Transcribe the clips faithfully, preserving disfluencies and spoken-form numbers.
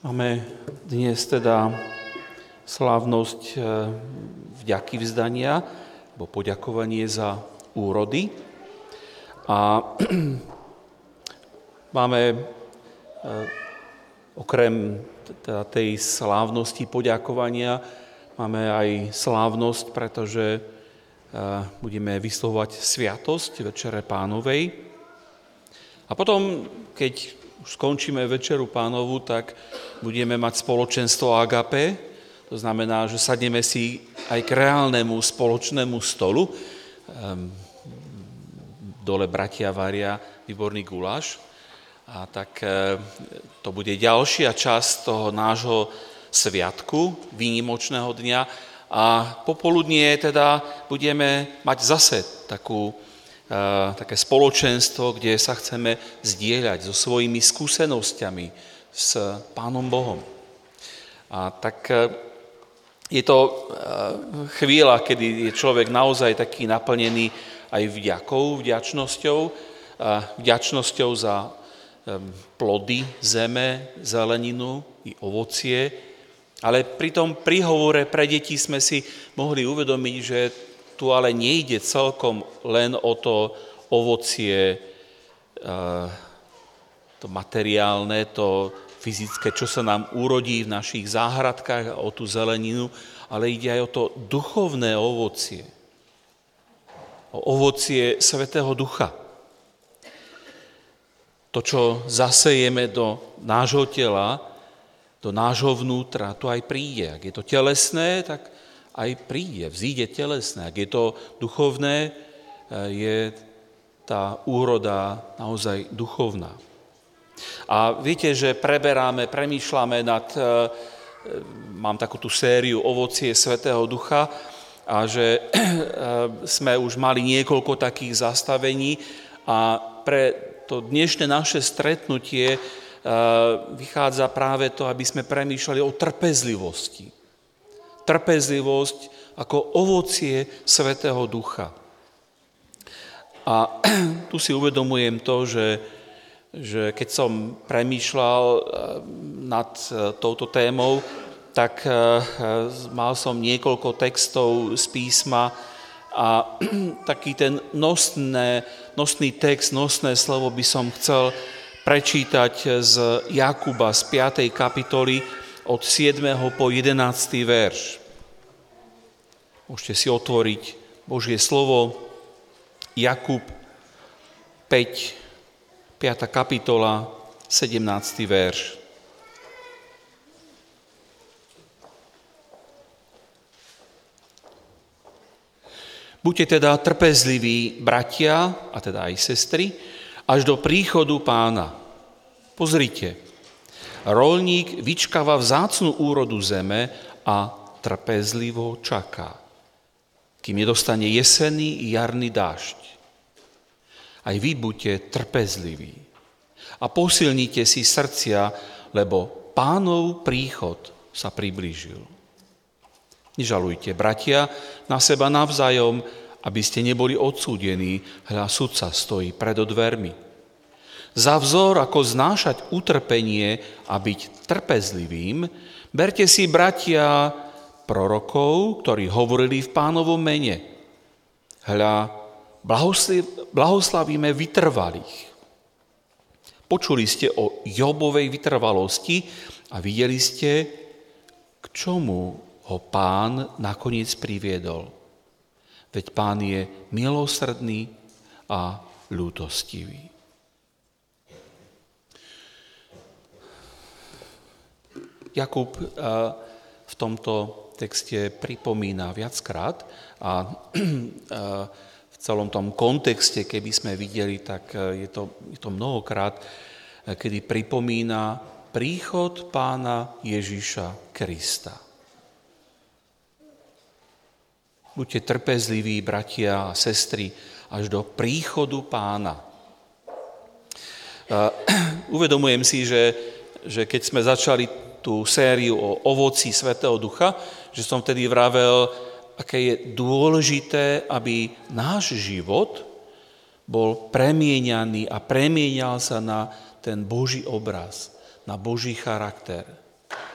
Máme dnes teda slávnosť vďaky vzdania, alebo poďakovanie za úrody. A máme okrem teda tej slávnosti poďakovania, máme aj slávnosť, pretože budeme vyslovovať sviatosť Večere Pánovej. A potom, keď už skončíme Večeru Pánovu, tak budeme mať spoločenstvo agape. To znamená, že sadneme si aj k reálnemu spoločnému stolu. Dole bratia varia výborný guláš. A tak to bude ďalšia časť toho nášho sviatku, výnimočného dňa. A popoludnie teda budeme mať zase takú také spoločenstvo, kde sa chceme zdieľať so svojimi skúsenosťami s Pánom Bohom. A tak je to chvíľa, kedy je človek naozaj taký naplnený aj vďakou, vďačnosťou, vďačnosťou za plody zeme, zeleninu i ovocie, ale pri tom príhovore pre deti sme si mohli uvedomiť, že tu ale nejde celkom len o to ovocie, to materiálne, to fyzické, čo sa nám urodí v našich záhradkách, o tú zeleninu, ale ide aj o to duchovné ovocie. O ovocie Svätého Ducha. To, čo zasejeme do nášho tela, do nášho vnútra, to aj príde. Ak je to telesné, tak aj príde, vzíde telesné. Ak je to duchovné, je tá úroda naozaj duchovná. A viete, že preberáme, premýšľame nad, mám takú tú sériu Ovocie Svätého Ducha a že sme už mali niekoľko takých zastavení a pre to dnešné naše stretnutie vychádza práve to, aby sme premýšľali o trpezlivosti. Trpezlivosť ako ovocie Svätého Ducha. A tu si uvedomujem to, že, že keď som premýšľal nad touto témou, tak mal som niekoľko textov z písma a taký ten nosné, nosný text, nosné slovo by som chcel prečítať z Jakuba z piatej kapitoly od siedmeho po jedenásty verš. Môžete si otvoriť Božie slovo, Jakub päť, piata kapitola, sedemnásty verš. Buďte teda trpezliví, bratia, a teda aj sestry, až do príchodu Pána. Pozrite, roľník vyčkáva vzácnu úrodu zeme a trpezlivo čaká, kým nedostane jesenný i jarný dážď. Aj vy buďte trpezliví a posilnite si srdcia, lebo Pánov príchod sa priblížil. Nežalujte, bratia, na seba navzájom, aby ste neboli odsúdení, hľa sudca stojí pred dvermi. Za vzor, ako znášať utrpenie a byť trpezlivým, berte si, bratia, prorokov, ktorí hovorili v Pánovom mene. Hľa, blahoslavíme vytrvalých. Počuli ste o Jobovej vytrvalosti a videli ste, k čomu ho Pán nakoniec priviedol. Veď Pán je milosrdný a ľútostivý. Jakub v tomto texte pripomína viackrát a v celom tom kontexte, keby sme videli, tak je to, je to mnohokrát, kedy pripomína príchod Pána Ježiša Krista. Buďte trpezliví, bratia a sestry, až do príchodu Pána. Uvedomujem si, že, že keď sme začali tú sériu o ovoci Svätého Ducha, že som vtedy vravel, aké je dôležité, aby náš život bol premieňaný a premieňal sa na ten Boží obraz, na Boží charakter.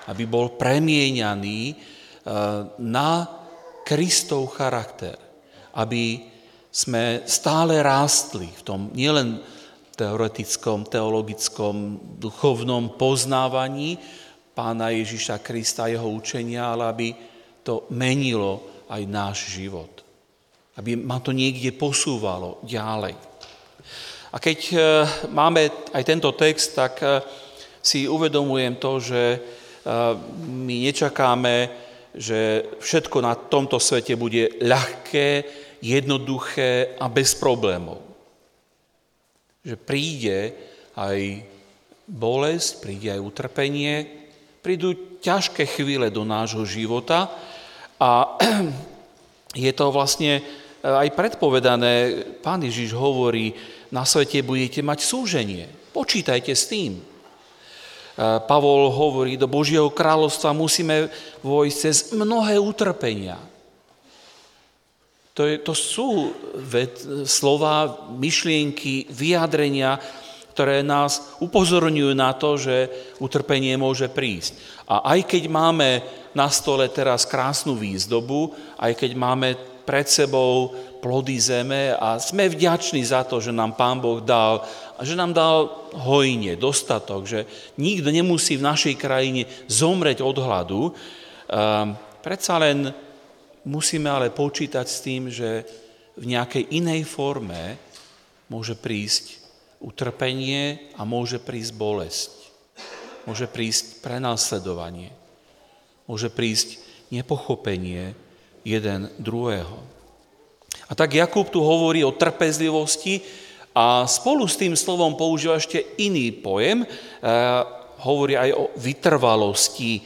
aby bol premieňaný na Kristov charakter, aby sme stále rástli v tom nielen teoretickom, teologickom, duchovnom poznávaní Pána Ježiša Krista a jeho učenia, ale aby to menilo aj náš život. Aby ma to niekde posúvalo ďalej. A keď máme aj tento text, tak si uvedomujem to, že my nečakáme, že všetko na tomto svete bude ľahké, jednoduché a bez problémov. Že príde aj bolesť, príde aj utrpenie, prídu ťažké chvíle do nášho života a je to vlastne aj predpovedané. Pán Ježiš hovorí, na svete budete mať súženie. Počítajte s tým. Pavol hovorí, do Božieho kráľovstva musíme vojsť cez mnohé utrpenia. To, je, to sú ved, slova, myšlienky, vyjadrenia, ktoré nás upozorňujú na to, že utrpenie môže prísť. A aj keď máme na stole teraz krásnu výzdobu, aj keď máme pred sebou plody zeme a sme vďační za to, že nám Pán Boh dal, a že nám dal hojne, dostatok, že nikto nemusí v našej krajine zomreť od hladu, predsa len musíme ale počítať s tým, že v nejakej inej forme môže prísť utrpenie a môže prísť bolesť. Môže prísť prenasledovanie. Môže prísť nepochopenie jeden druhého. A tak Jakub tu hovorí o trpezlivosti a spolu s tým slovom používa ešte iný pojem. E, hovorí aj o vytrvalosti. E,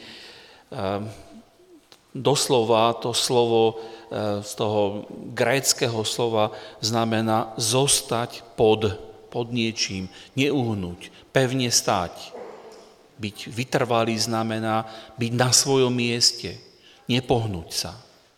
doslova to slovo e, z toho gréckeho slova znamená zostať pod, pod niečím, neuhnúť, pevne stáť. Byť vytrvalý znamená byť na svojom mieste, nepohnúť sa.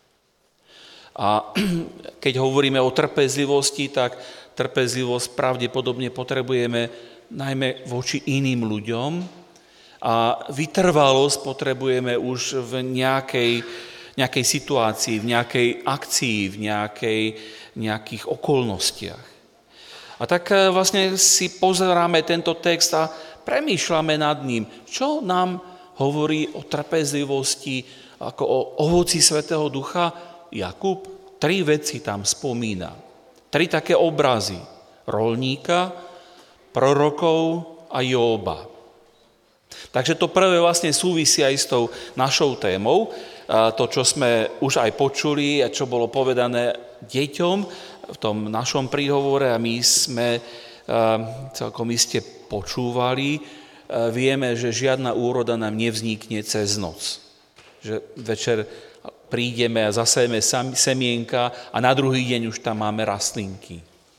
A keď hovoríme o trpezlivosti, tak trpezlivosť pravdepodobne potrebujeme najmä voči iným ľuďom a vytrvalosť potrebujeme už v nejakej, nejakej situácii, v nejakej akcii, v nejakej, nejakých okolnostiach. A tak vlastne si pozeráme tento text a premýšľame nad ním, čo nám hovorí o trpezlivosti ako o ovoci Svätého Ducha. Jakub tri veci tam spomína. Tri také obrazy. Roľníka, prorokov a Jóba. Takže to prvé vlastne súvisí aj s tou našou témou. To, čo sme už aj počuli a čo bolo povedané deťom v tom našom príhovore a my sme celkom iste počúvali, vieme, že žiadna úroda nám nevznikne cez noc. Že večer prídeme a zasejeme semienka a na druhý deň už tam máme rastlinky.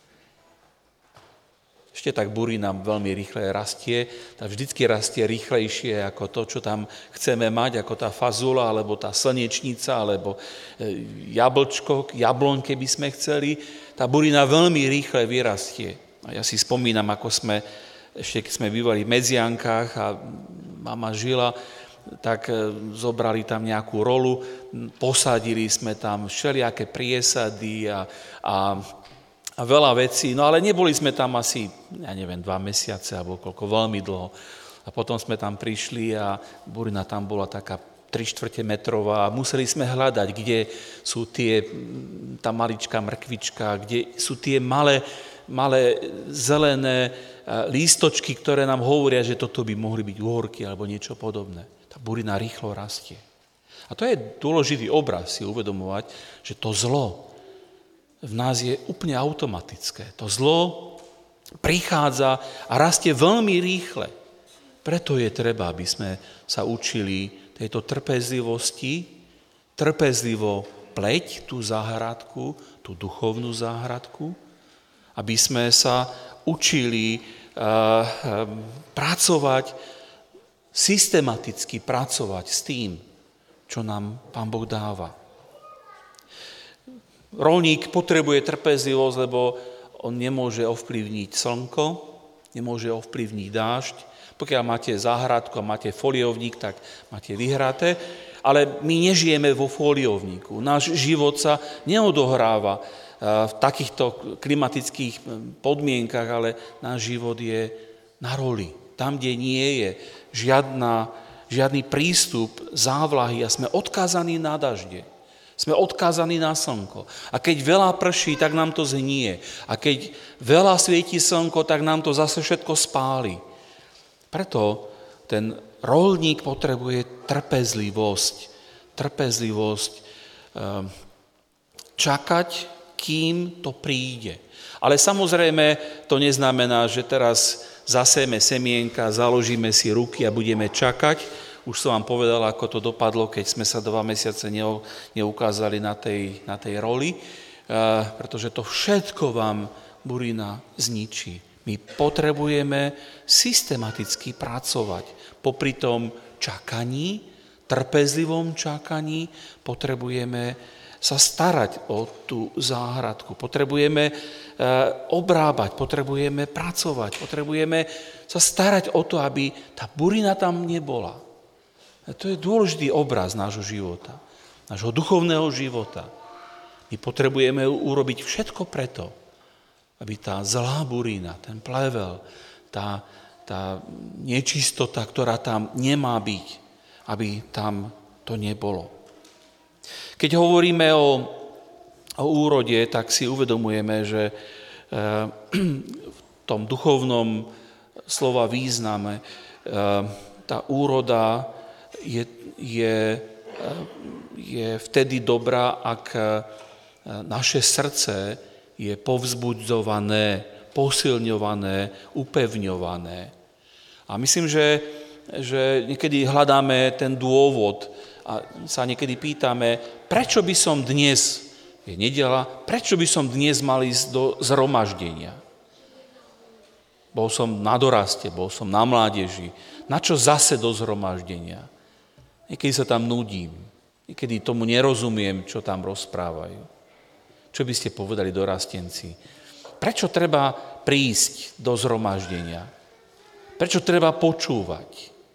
Ešte tak burina veľmi rýchle rastie, tak vždycky rastie rýchlejšie ako to, čo tam chceme mať, ako tá fazula, alebo tá slnečnica, alebo jablčko, jabloň, keby sme chceli. Tá burina veľmi rýchle vyrastie. A ja si spomínam, ako sme, ešte keď sme bývali v Medziankách a mama žila, tak zobrali tam nejakú rolu, posadili sme tam všelijaké priesady a, a, a veľa vecí, no ale neboli sme tam asi, ja neviem, dva mesiace alebo koľko, veľmi dlho. A potom sme tam prišli a burina tam bola taká tri štvrte metrová a museli sme hľadať, kde sú tie, tá maličká mrkvička, kde sú tie malé, malé zelené lístočky, ktoré nám hovoria, že toto by mohli byť uhorky alebo niečo podobné. Tá burina rýchlo rastie. A to je dôležitý obraz si uvedomovať, že to zlo v nás je úplne automatické. To zlo prichádza a rastie veľmi rýchle. Preto je treba, aby sme sa učili tejto trpezlivosti, trpezlivo pleť tú záhradku, tú duchovnú záhradku, aby sme sa učili uh, pracovať systematicky pracovať s tým, čo nám Pán Boh dáva. Roľník potrebuje trpezlivosť, lebo on nemôže ovplyvniť slnko, nemôže ovplyvniť dážď, Pokiaľ máte záhradku a máte foliovník, tak máte vyhraté, ale my nežijeme vo foliovníku. Náš život sa neodohráva v takýchto klimatických podmienkach, ale náš život je na roli. Tam, kde nie je žiadna, žiadny prístup závlahy a sme odkázaní na dažde. Sme odkázaní na slnko. A keď veľa prší, tak nám to zhnie. A keď veľa svieti slnko, tak nám to zase všetko spáli. Preto ten roľník potrebuje trpezlivosť. Trpezlivosť. Čakať, kým to príde. Ale samozrejme to neznamená, že teraz zasejeme semienka, založíme si ruky a budeme čakať. Už som vám povedal, ako to dopadlo, keď sme sa dva mesiace neukázali na tej, na tej roli, pretože to všetko vám burina zničí. My potrebujeme systematicky pracovať. Popri tom čakaní, trpezlivom čakaní, potrebujeme sa starať o tú záhradku. Potrebujeme obrábať, potrebujeme pracovať, potrebujeme sa starať o to, aby tá burina tam nebola. To je dôležitý obraz nášho života, nášho duchovného života. My potrebujeme urobiť všetko preto, aby tá zlá burina, ten plevel, tá, tá nečistota, ktorá tam nemá byť, aby tam to nebolo. Keď hovoríme o, o úrode, tak si uvedomujeme, že e, v tom duchovnom slova význame e, tá úroda Je, je, je vtedy dobrá, ak naše srdce je povzbudzované, posilňované, upevňované. A myslím, že, že niekedy hľadáme ten dôvod a sa niekedy pýtame, prečo by som dnes, je nedeľa, prečo by som dnes mal ísť do zhromaždenia? Bol som na doraste, bol som na mládeži. Na čo zase do zhromaždenia? Niekedy sa tam nudím, niekedy tomu nerozumiem, čo tam rozprávajú. Čo by ste povedali dorastenci? Prečo treba prísť do zhromaždenia? Prečo treba počúvať?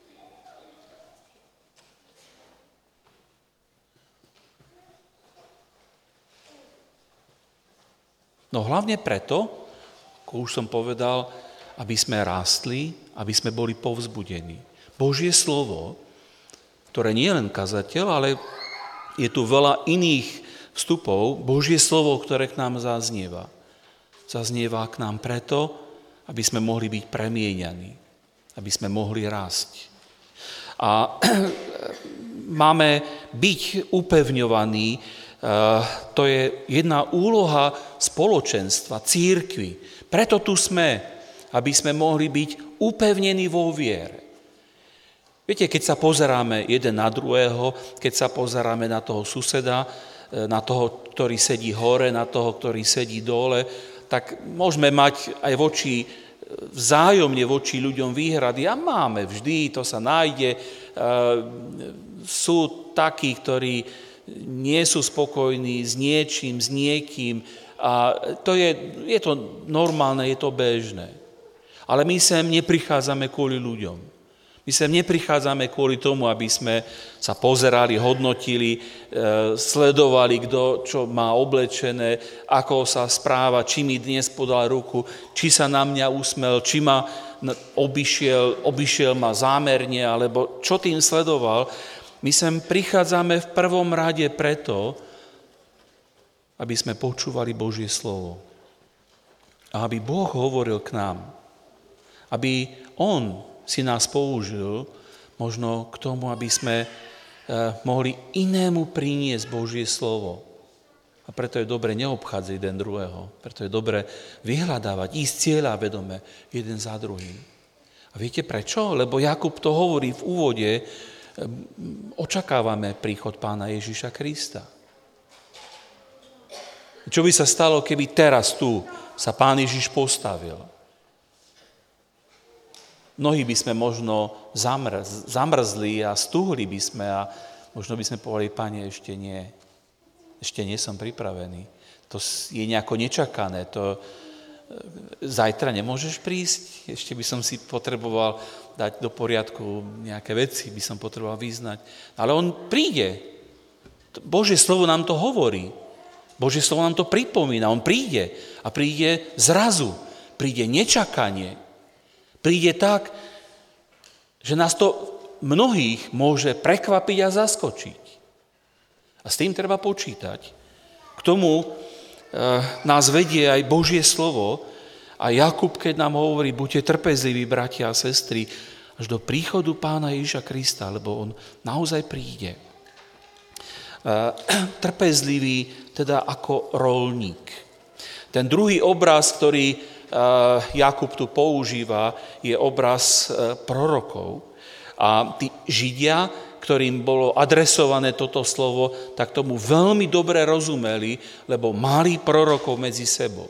No hlavne preto, ako už som povedal, aby sme rástli, aby sme boli povzbudení. Božie slovo, ktoré nie je len kazateľ, ale je tu veľa iných vstupov, Božie slovo, ktoré k nám zaznieva. Zaznieva k nám preto, aby sme mohli byť premieňaní, aby sme mohli rásť. A máme byť upevňovaní, to je jedna úloha spoločenstva, cirkvi. Preto tu sme, aby sme mohli byť upevnení vo viere. Viete, keď sa pozeráme jeden na druhého, keď sa pozeráme na toho suseda, na toho, ktorý sedí hore, na toho, ktorý sedí dole, tak môžeme mať aj voči, vzájomne voči ľuďom výhrady a máme vždy, to sa nájde. Sú takí, ktorí nie sú spokojní s niečím, s niekým a to je, je to normálne, je to bežné. Ale my sem neprichádzame kvôli ľuďom. My sem neprichádzame kvôli tomu, aby sme sa pozerali, hodnotili, sledovali, kto čo má oblečené, ako sa správa, či mi dnes podal ruku, či sa na mňa usmel, či ma obišiel, obišiel ma zámerne, alebo čo tým sledoval. My sem prichádzame v prvom rade preto, aby sme počúvali Božie slovo. A aby Boh hovoril k nám. Aby On si nás použil možno k tomu, aby sme mohli inému priniesť Božie slovo. A preto je dobre neobchádzať jeden druhého. Preto je dobre vyhľadávať, ísť cieľa vedome jeden za druhým. A viete prečo? Lebo Jakub to hovorí v úvode, očakávame príchod Pána Ježiša Krista. Čo by sa stalo, keby teraz tu sa Pán Ježiš postavil? Mnohí by sme možno zamrz, zamrzli a stúhli by sme a možno by sme povedali, Pane, ešte nie, ešte nie som pripravený. To je nejako nečakané, to zajtra nemôžeš prísť, ešte by som si potreboval dať do poriadku nejaké veci, by som potreboval vyznať. Ale on príde. Božie slovo nám to hovorí. Božie slovo nám to pripomína. On príde a príde zrazu. Príde nečakanie. Príde tak, že nás to mnohých môže prekvapiť a zaskočiť. A s tým treba počítať. K tomu e, nás vedie aj Božie slovo a Jakub, keď nám hovorí, buďte trpezliví, bratia a sestry, až do príchodu Pána Ježiša Krista, lebo on naozaj príde. E, trpezlivý, teda ako roľník. Ten druhý obraz, ktorý e, Jakub tu používa, je obraz e, prorokov. A tí Židia, ktorým bolo adresované toto slovo, tak tomu veľmi dobre rozumeli, lebo mali prorokov medzi sebou.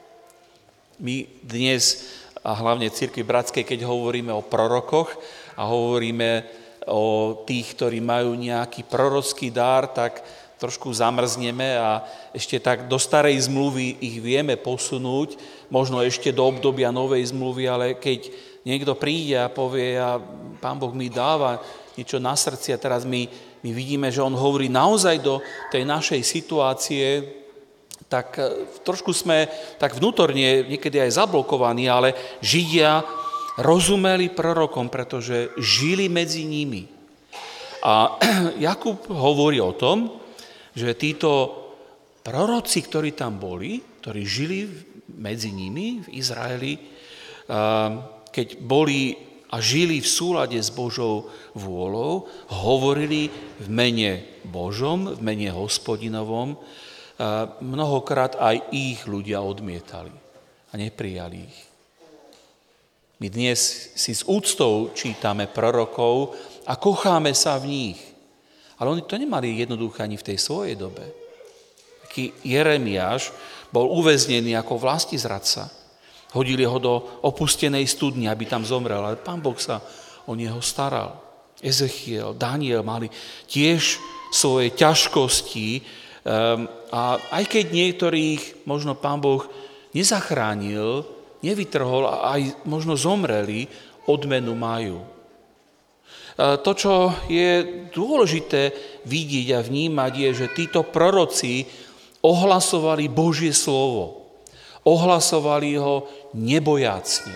My dnes, a hlavne v Cirkvi bratskej, keď hovoríme o prorokoch a hovoríme o tých, ktorí majú nejaký prorocký dar, tak trošku zamrzneme a ešte tak do starej zmluvy ich vieme posunúť, možno ešte do obdobia novej zmluvy, ale keď niekto príde a povie, a Pán Boh mi dáva niečo na srdci a teraz my, my vidíme, že on hovorí naozaj do tej našej situácie, tak trošku sme tak vnútorne niekedy aj zablokovaní, ale Židia rozumeli prorokom, pretože žili medzi nimi. A Jakub hovorí o tom, že títo proroci, ktorí tam boli, ktorí žili medzi nimi v Izraeli, keď boli a žili v súlade s Božou vôľou, hovorili v mene Božom, v mene Hospodinovom, mnohokrát aj ich ľudia odmietali a neprijali ich. My dnes si s úctou čítame prorokov a kocháme sa v nich. Ale oni to nemali jednoduché ani v tej svojej dobe. Taký Jeremiáš bol uväznený ako vlastizradca. Hodili ho do opustenej studne, aby tam zomrel, ale Pán Boh sa o neho staral. Ezechiel, Daniel mali tiež svoje ťažkosti a aj keď niektorých možno Pán Boh nezachránil, nevytrhol a aj možno zomreli, odmenu majú. To, čo je dôležité vidieť a vnímať, je, že títo proroci ohlasovali Božie slovo. Ohlasovali ho nebojácne.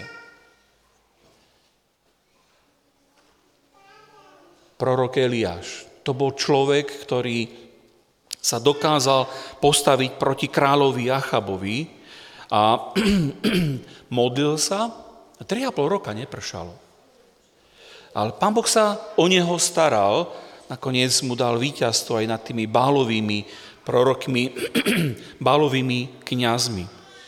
Prorok Eliáš, to bol človek, ktorý sa dokázal postaviť proti kráľovi Achabovi a modlil sa a tri a pol roka nepršalo. Ale Pán Boh sa o neho staral, nakoniec mu dal víťazstvo aj nad tými Bálovými prorokmi, Bálovými kňazmi.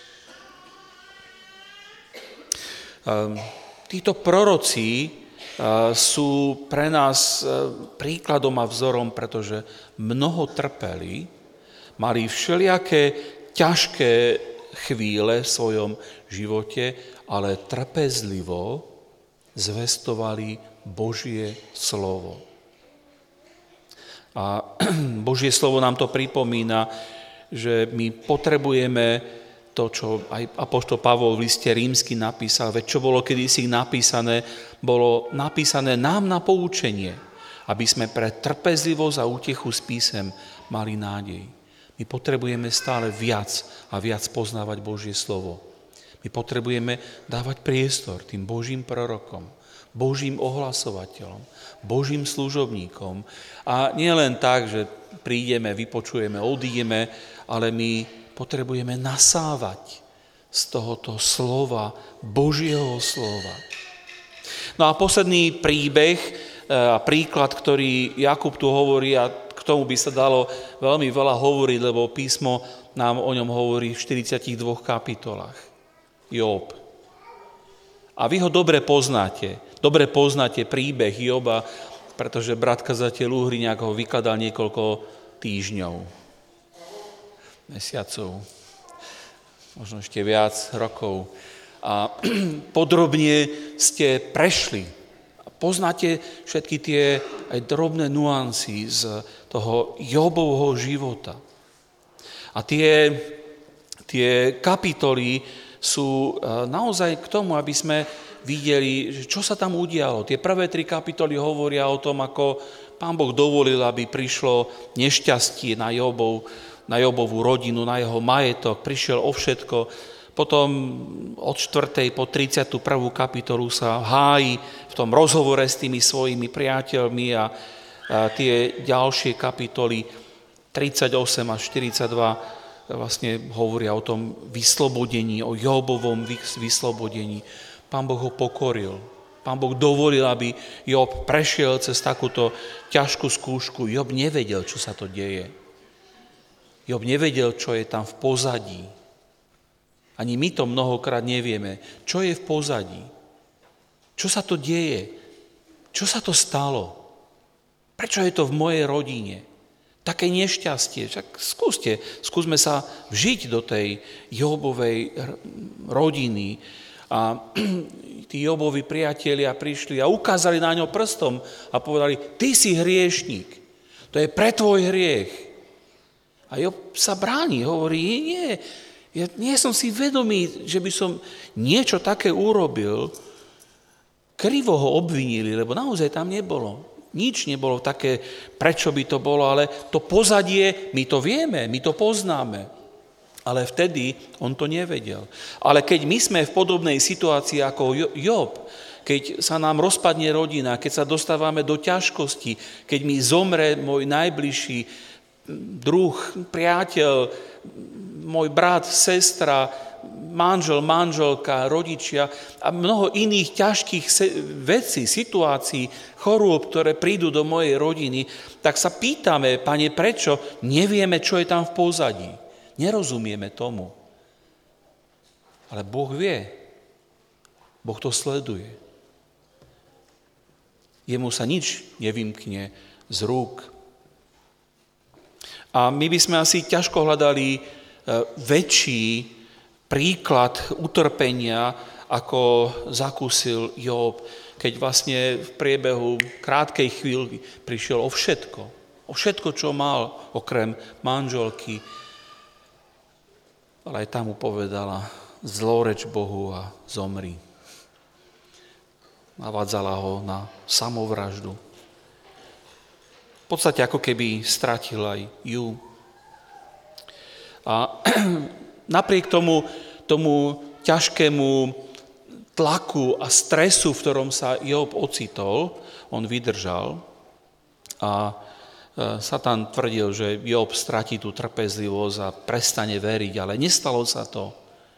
Títo proroci sú pre nás príkladom a vzorom, pretože mnoho trpeli, mali všelijaké ťažké chvíle v svojom živote, ale trpezlivo zvestovali Božie slovo. A Božie slovo nám to pripomína, že my potrebujeme to, čo aj apoštol Pavol v liste Rímsky napísal, veď čo bolo kedysi napísané, bolo napísané nám na poučenie, aby sme pre trpezlivosť a útechu z písem mali nádej. My potrebujeme stále viac a viac poznávať Božie slovo. My potrebujeme dávať priestor tým Božím prorokom, Božím ohlasovateľom, Božím služobníkom. A nie len tak, že prídeme, vypočujeme, odídeme, ale my potrebujeme nasávať z tohoto slova, Božieho slova. No a posledný príbeh a príklad, ktorý Jakub tu hovorí, a k tomu by sa dalo veľmi veľa hovoriť, lebo písmo nám o ňom hovorí v štyridsiatich dvoch kapitolách. Job. A vy ho dobre poznáte. Dobre poznáte príbeh Joba, pretože brat kazateľ Uhriňák ho vykladal niekoľko týždňov, mesiacov, možno ešte viac rokov. A podrobne ste prešli. Poznáte všetky tie aj drobné nuancy z toho Jobovho života. A tie, tie kapitoly sú naozaj k tomu, aby sme videli, čo sa tam udialo. Tie prvé tri kapitoly hovoria o tom, ako Pán Boh dovolil, aby prišlo nešťastie na Jobov, na Jobovú rodinu, na jeho majetok, prišiel o všetko. Potom od štvrtej po tridsiatu prvú kapitolu sa hájí v tom rozhovore s tými svojimi priateľmi a, a tie ďalšie kapitoly tridsaťosem až štyridsaťdva vlastne hovoria o tom vyslobodení, o Jobovom vyslobodení. Pán Boh ho pokoril. Pán Boh dovolil, aby Job prešiel cez takúto ťažkú skúšku. Job nevedel, čo sa to deje. Job nevedel, čo je tam v pozadí. Ani my to mnohokrát nevieme. Čo je v pozadí? Čo sa to deje? Čo sa to stalo? Prečo je to v mojej rodine? Také nešťastie. Však skúste, skúsme sa vžiť do tej Jobovej rodiny. A tí Jobovi priatelia prišli a ukázali na ňo prstom a povedali, ty si hriešník. To je pre tvoj hriech. A Job sa bráni, hovorí, nie, ja nie som si vedomý, že by som niečo také urobil. Krivo ho obvinili, lebo naozaj tam nebolo. Nič nebolo také, prečo by to bolo, ale to pozadie, my to vieme, my to poznáme. Ale vtedy on to nevedel. Ale keď my sme v podobnej situácii ako Job, keď sa nám rozpadne rodina, keď sa dostávame do ťažkosti, keď mi zomre môj najbližší druh, priateľ, môj brat, sestra, manžel, manželka, rodičia a mnoho iných ťažkých vecí, situácií, chorôb, ktoré prídu do mojej rodiny, tak sa pýtame, Pane, prečo? Nevieme, čo je tam v pozadí. Nerozumieme tomu. Ale Boh vie. Boh to sleduje. Jemu sa nič nevymkne z rúk. A my by sme asi ťažko hľadali väčší príklad utrpenia, ako zakúsil Job, keď vlastne v priebehu krátkej chvíľky prišiel o všetko. O všetko, čo mal, okrem manželky. Ale aj tam mu povedala, zloreč Bohu a zomri. Navádzala ho na samovraždu. V podstate ako keby stratil aj ju. A napriek tomu, tomu ťažkému tlaku a stresu, v ktorom sa Job ocitol, on vydržal a Satan tvrdil, že Job stratí tú trpezlivosť a prestane veriť, ale nestalo sa to.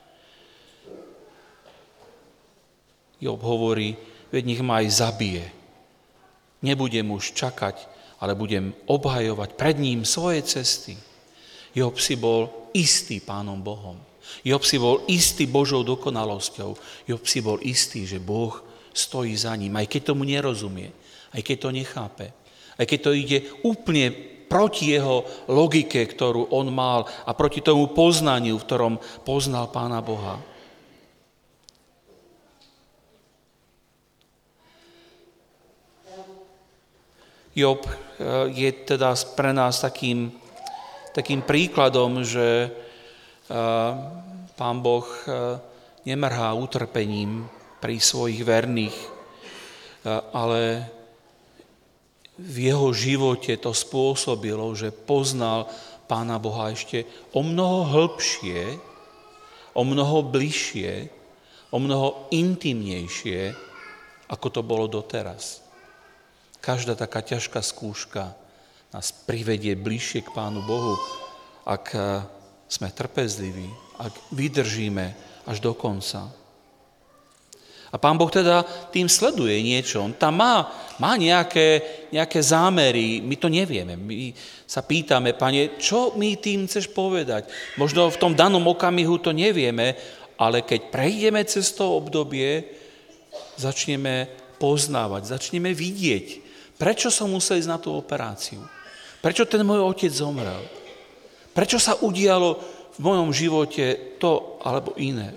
Job hovorí, veď nech ma aj zabije. Nebudem už čakať, ale budem obhajovať pred ním svoje cesty. Job si bol istý Pánom Bohom. Job si bol istý Božou dokonalosťou. Job si bol istý, že Boh stojí za ním, aj keď tomu nerozumie, aj keď to nechápe, aj keď to ide úplne proti jeho logike, ktorú on mal a proti tomu poznaniu, v ktorom poznal Pána Boha. Job je teda pre nás takým, takým príkladom, že Pán Boh nemrhá utrpením pri svojich verných, ale v jeho živote to spôsobilo, že poznal Pána Boha ešte o mnoho hĺbšie, o mnoho bližšie, o mnoho intimnejšie, ako to bolo doteraz. Každá taká ťažká skúška nás privedie bližšie k Pánu Bohu, ak sme trpezliví, ak vydržíme až do konca. A Pán Boh teda tým sleduje niečo. On tam má, má nejaké, nejaké zámery, my to nevieme. My sa pýtame, Pane, čo mi tým chceš povedať? Možno v tom danom okamihu to nevieme, ale keď prejdeme cez to obdobie, začneme poznávať, začneme vidieť, prečo som musel ísť na tú operáciu? Prečo ten môj otec zomrel? Prečo sa udialo v mojom živote to alebo iné?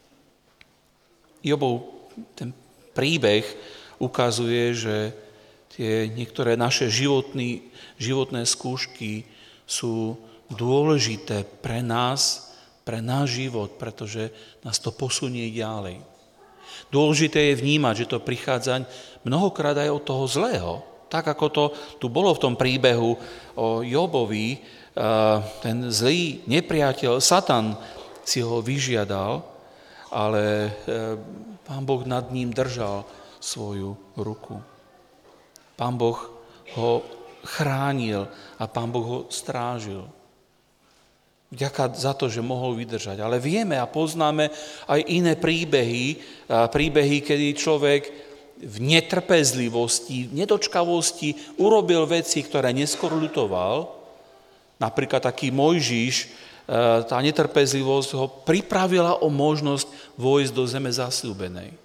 Jobov ten príbeh ukazuje, že tie niektoré naše životní, životné skúšky sú dôležité pre nás, pre náš život, pretože nás to posunie ďalej. Dôležité je vnímať, že to prichádza mnohokrát aj od toho zlého. Tak ako to tu bolo v tom príbehu o Jobovi, ten zlý nepriateľ, Satan, si ho vyžiadal, ale Pán Boh nad ním držal svoju ruku. Pán Boh ho chránil a Pán Boh ho strážil. Vďaka za to, že mohol vydržať. Ale vieme a poznáme aj iné príbehy, príbehy, kedy človek v netrpezlivosti, v nedočkavosti urobil veci, ktoré neskôr ľutoval. Napríklad taký Mojžiš, tá netrpezlivosť ho pripravila o možnosť vojsť do zeme zasľúbenej.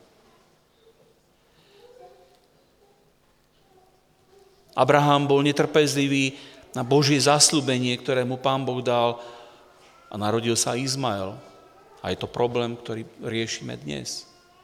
Abraham bol netrpezlivý na Božie zasľúbenie, ktoré mu Pán Boh dal, a narodil sa Izmael. A je to problém, ktorý riešime dnes.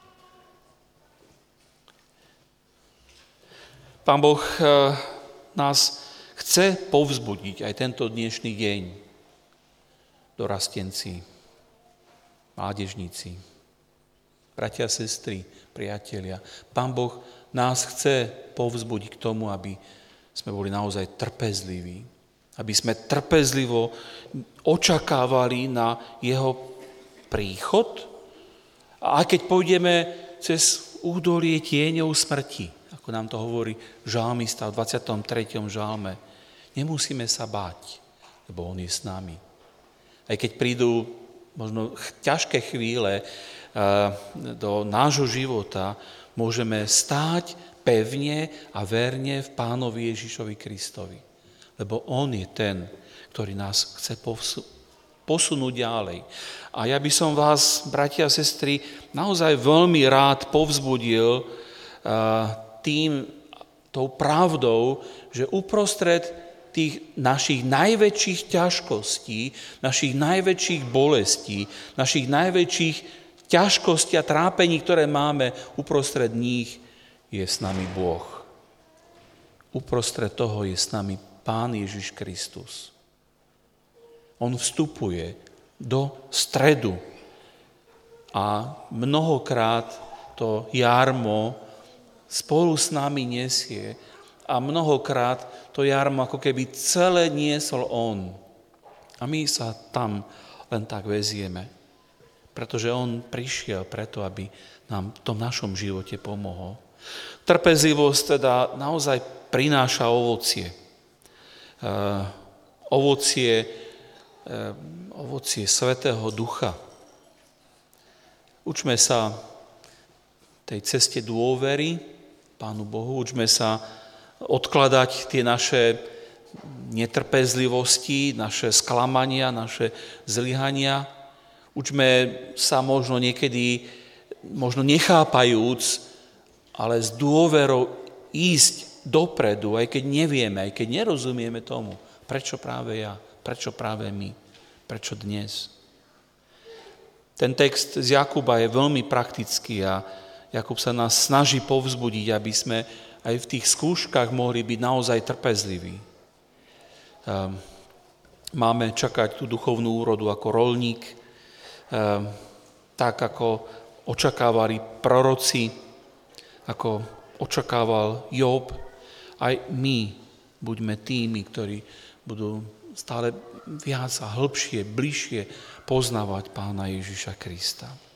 Pán Boh nás chce povzbudiť aj tento dnešný deň. Dorastenci, mládežníci, bratia, sestry, priatelia. Pán Boh nás chce povzbudiť k tomu, aby sme boli naozaj trpezliví. Aby sme trpezlivo očakávali na jeho príchod. A keď pôjdeme cez údolie tieňov smrti, ako nám to hovorí žalmista v dvadsiatom treťom žalme, nemusíme sa báť, lebo on je s nami. Aj keď prídu možno ťažké chvíle do nášho života, môžeme stáť pevne a verne v Pánovi Ježišovi Kristovi. Lebo on je ten, ktorý nás chce posunúť ďalej. A ja by som vás, bratia a sestry, naozaj veľmi rád povzbudil tým, tou pravdou, že uprostred tých našich najväčších ťažkostí, našich najväčších bolestí, našich najväčších ťažkostí a trápení, ktoré máme, uprostred nich je s nami Boh. Uprostred toho je s nami Pán Ježiš Kristus. On vstupuje do stredu a mnohokrát to jarmo spolu s nami nesie a mnohokrát to jarmo ako keby celé niesol on. A my sa tam len tak vezieme, pretože on prišiel preto, aby nám v tom našom živote pomohol. Trpezlivosť teda naozaj prináša ovocie. Uh, ovocie, uh, ovocie Svätého Ducha. Učme sa tej ceste dôvery Pánu Bohu, učme sa odkladať tie naše netrpezlivosti, naše sklamania, naše zlyhania. Učme sa možno niekedy, možno nechápajúc, ale s dôverou ísť dopredu, aj keď nevieme, aj keď nerozumieme tomu, prečo práve ja, prečo práve my, prečo dnes. Ten text z Jakuba je veľmi praktický a Jakub sa nás snaží povzbudiť, aby sme aj v tých skúškach mohli byť naozaj trpezliví. Máme čakať tú duchovnú úrodu ako roľník, tak ako očakávali proroci, ako očakával Job. Aj my buďme tými, ktorí budú stále viac a hĺbšie, bližšie poznávať Pána Ježiša Krista.